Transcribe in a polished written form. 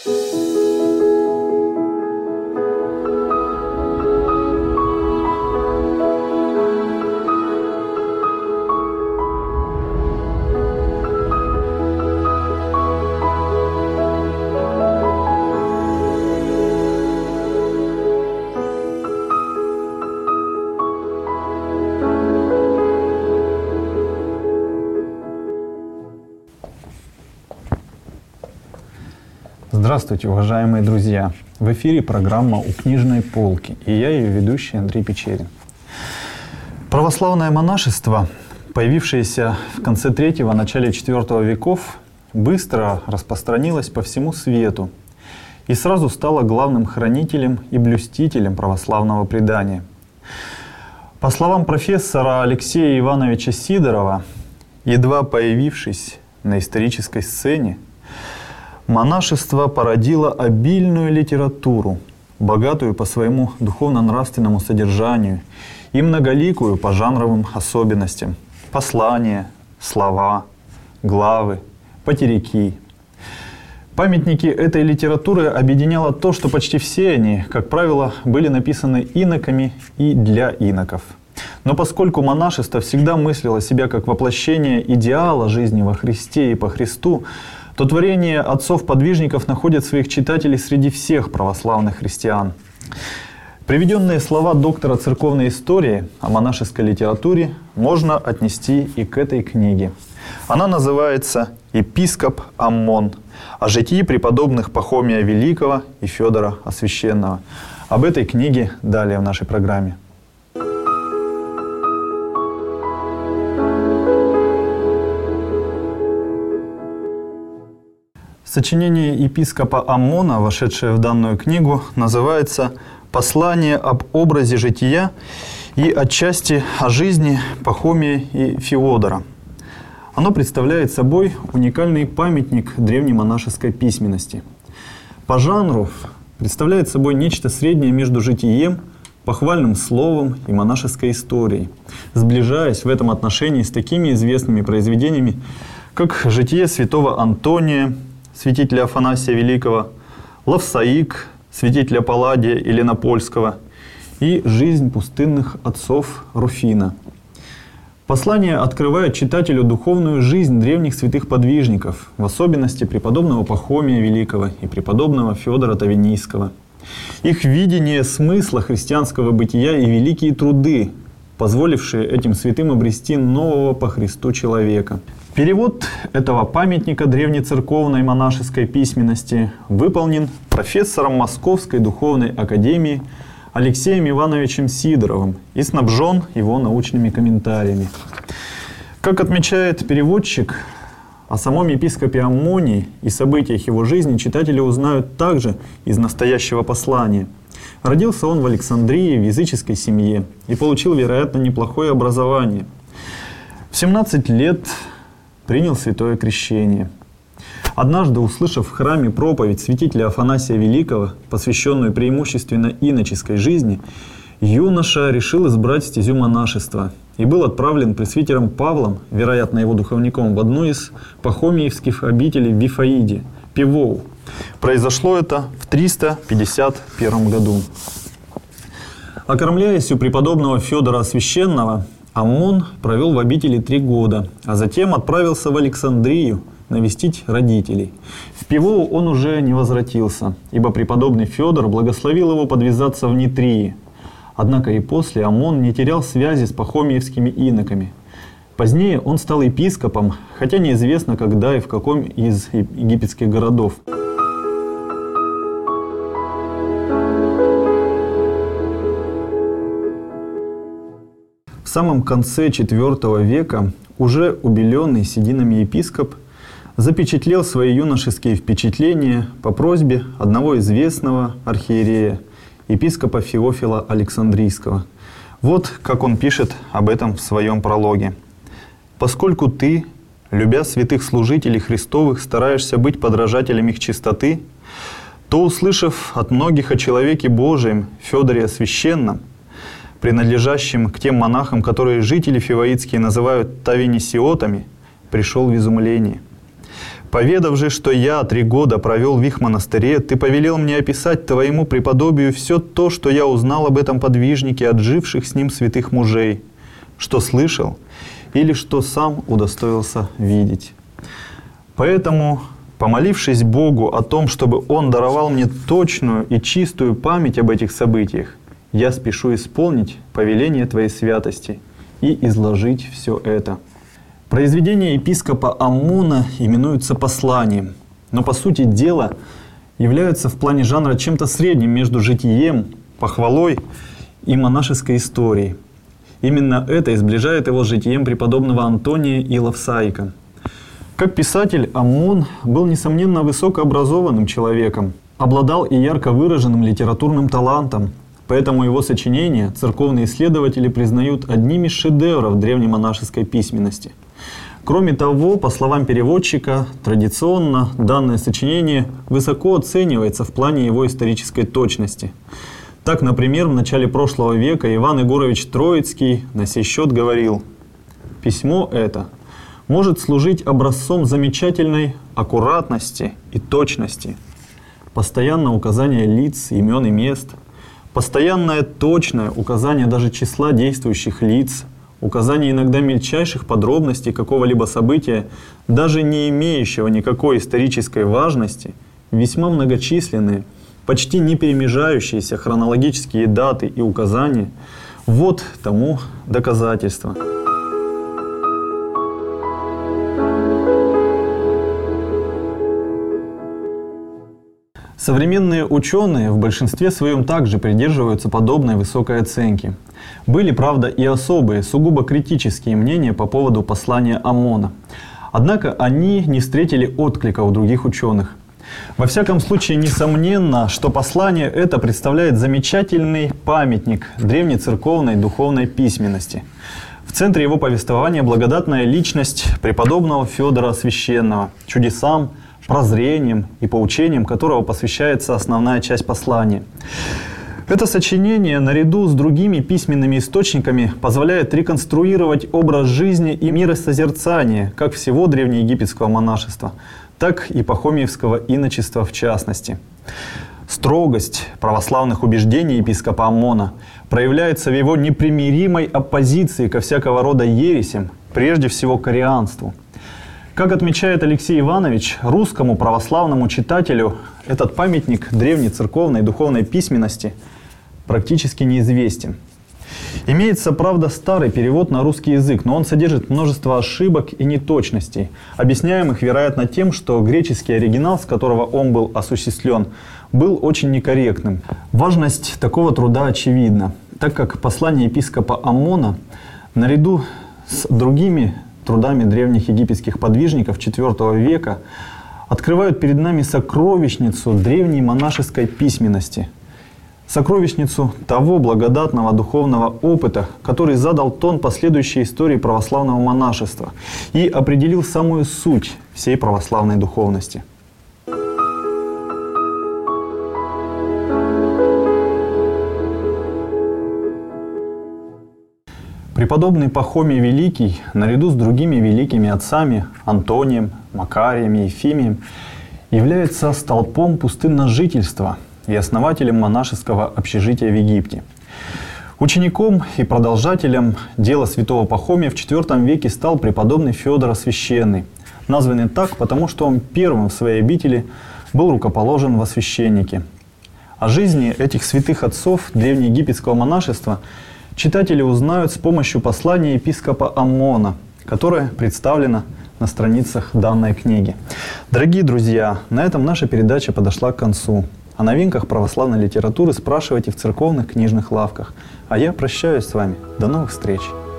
Здравствуйте, уважаемые друзья! В эфире программа «У книжной полки» и я, ее ведущий Андрей Печерин. Православное монашество, появившееся в конце III – начале IV веков, быстро распространилось по всему свету и сразу стало главным хранителем и блюстителем православного предания. По словам профессора Алексея Ивановича Сидорова, едва появившись на исторической сцене, монашество породило обильную литературу, богатую по своему духовно-нравственному содержанию и многоликую по жанровым особенностям. Послания, слова, главы, потеряки. Памятники этой литературы объединяло то, что почти все они, как правило, были написаны иноками и для иноков. Но поскольку монашество всегда мыслило себя как воплощение идеала жизни во Христе и по Христу, то творение отцов-подвижников находит своих читателей среди всех православных христиан. Приведенные слова доктора церковной истории о монашеской литературе можно отнести и к этой книге. Она называется «Епископ Аммон. О житии преподобных Пахомия Великого и Федора Освященного». Об этой книге далее в нашей программе. Сочинение епископа Аммона, вошедшее в данную книгу, называется «Послание об образе жития и отчасти о жизни Пахомия и Феодора». Оно представляет собой уникальный памятник древней монашеской письменности. По жанру представляет собой нечто среднее между житием, похвальным словом и монашеской историей, сближаясь в этом отношении с такими известными произведениями, как «Житие святого Антония», святителя Афанасия Великого, Лавсаик, святителя Палладия Еленопольского и «Жизнь пустынных отцов» Руфина. Послание открывает читателю духовную жизнь древних святых подвижников, в особенности преподобного Пахомия Великого и преподобного Федора Тавинийского. Их видение смысла христианского бытия и великие труды, позволившие этим святым обрести нового по Христу человека. Перевод этого памятника древнецерковной монашеской письменности выполнен профессором Московской духовной академии Алексеем Ивановичем Сидоровым и снабжен его научными комментариями. Как отмечает переводчик, о самом епископе Аммоне и событиях его жизни читатели узнают также из настоящего послания. Родился он в Александрии в языческой семье и получил, вероятно, неплохое образование. В 17 лет принял святое крещение. Однажды, услышав в храме проповедь святителя Афанасия Великого, посвященную преимущественно иноческой жизни, юноша решил избрать стезю монашества и был отправлен пресвитером Павлом, вероятно, его духовником, в одну из пахомиевских обителей в Вифаиде, Пивоу. Произошло это в 351 году. Окормляясь у преподобного Федора Освященного, Аммон провел в обители 3 года, а затем отправился в Александрию навестить родителей. В Пивоу он уже не возвратился, ибо преподобный Федор благословил его подвязаться в Нитрии. Однако и после Аммон не терял связи с пахомиевскими иноками. Позднее он стал епископом, хотя неизвестно, когда и в каком из египетских городов. В самом конце IV века уже убеленный сединами епископ запечатлел свои юношеские впечатления по просьбе одного известного архиерея, епископа Феофила Александрийского. Вот как он пишет об этом в своем прологе. «Поскольку ты, любя святых служителей Христовых, стараешься быть подражателем их чистоты, то, услышав от многих о человеке Божием, Федоре Освященном, принадлежащим к тем монахам, которые жители фиваитские называют тавинисиотами, пришел в изумление. Поведав же, что я 3 года провел в их монастыре, ты повелел мне описать твоему преподобию все то, что я узнал об этом подвижнике от живших с ним святых мужей, что слышал или что сам удостоился видеть. Поэтому, помолившись Богу о том, чтобы Он даровал мне точную и чистую память об этих событиях, я спешу исполнить повеление Твоей святости и изложить все это. Произведения епископа Аммона именуются посланием, но по сути дела являются в плане жанра чем-то средним между житием, похвалой и монашеской историей. Именно это и сближает его с житием преподобного Антония и Лавсаика. Как писатель, Аммон был, несомненно, высокообразованным человеком, обладал и ярко выраженным литературным талантом, поэтому его сочинения церковные исследователи признают одними из шедевров древнемонашеской письменности. Кроме того, по словам переводчика, традиционно данное сочинение высоко оценивается в плане его исторической точности. Так, например, в начале прошлого века Иван Егорович Троицкий на сей счет говорил: «Письмо это может служить образцом замечательной аккуратности и точности. Постоянное указание лиц, имен и мест, постоянное точное указание даже числа действующих лиц, указание иногда мельчайших подробностей какого-либо события, даже не имеющего никакой исторической важности, весьма многочисленные, почти не перемежающиеся хронологические даты и указания – вот тому доказательство». Современные ученые в большинстве своем также придерживаются подобной высокой оценки. Были, правда, и особые, сугубо критические мнения по поводу послания Аммона. Однако они не встретили отклика у других ученых. Во всяком случае, несомненно, что послание это представляет замечательный памятник древнецерковной духовной письменности. В центре его повествования благодатная личность преподобного Федора Священного, чудесам, прозрением и поучением которого посвящается основная часть послания. Это сочинение, наряду с другими письменными источниками, позволяет реконструировать образ жизни и миросозерцания как всего древнеегипетского монашества, так и пахомиевского иночества в частности. Строгость православных убеждений епископа Аммона проявляется в его непримиримой оппозиции ко всякого рода ересям, прежде всего к арианству. Как отмечает Алексей Иванович, русскому православному читателю этот памятник древней церковной духовной письменности практически неизвестен. Имеется, правда, старый перевод на русский язык, но он содержит множество ошибок и неточностей, объясняемых, вероятно, тем, что греческий оригинал, с которого он был осуществлен, был очень некорректным. Важность такого труда очевидна, так как послание епископа Аммона, наряду с другими трудами древних египетских подвижников IV века, открывают перед нами сокровищницу древней монашеской письменности, сокровищницу того благодатного духовного опыта, который задал тон последующей истории православного монашества и определил самую суть всей православной духовности. Преподобный Пахомий Великий, наряду с другими великими отцами Антонием, Макарием и Ефимием, является столпом пустынножительства и основателем монашеского общежития в Египте. Учеником и продолжателем дела святого Пахомия в IV веке стал преподобный Федор Священный, названный так, потому что он первым в своей обители был рукоположен во священники. О жизни этих святых отцов древнеегипетского монашества читатели узнают с помощью послания епископа Аммона, которое представлено на страницах данной книги. Дорогие друзья, на этом наша передача подошла к концу. О новинках православной литературы спрашивайте в церковных книжных лавках. А я прощаюсь с вами. До новых встреч!